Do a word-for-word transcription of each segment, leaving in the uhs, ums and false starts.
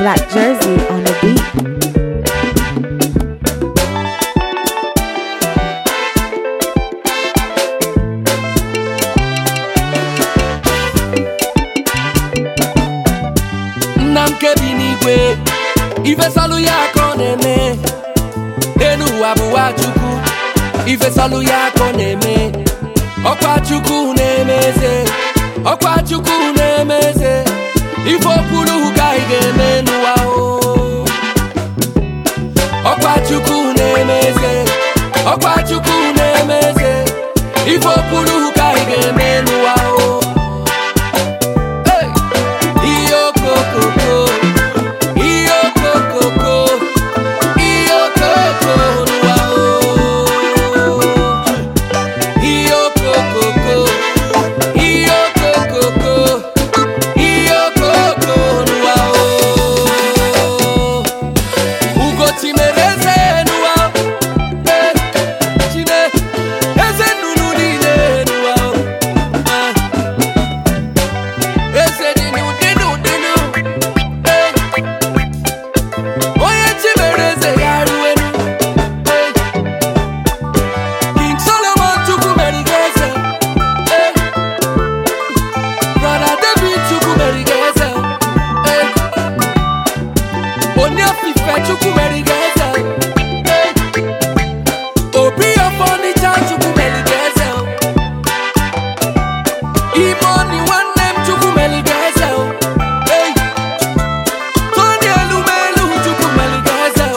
Black Jersey on the beat. Nnam kebi n'igwe ife sọlụ ya ka ọ na-eme enu ụwa bụwa Chukwu ife sọlụ ya ka ọ na-eme ọkwa Chukwu na-emeze ọkwa Chukwu na-emeze ife okwulu ka ị ga-eme n'ụwa o ọkwa Chukwu na-emeze ọkwa Chukwu na-emeze ife okwulu ka ị ga-eme n'ụwa o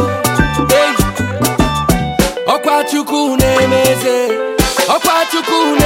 Chukwu na-emeze ọkwa Chukwu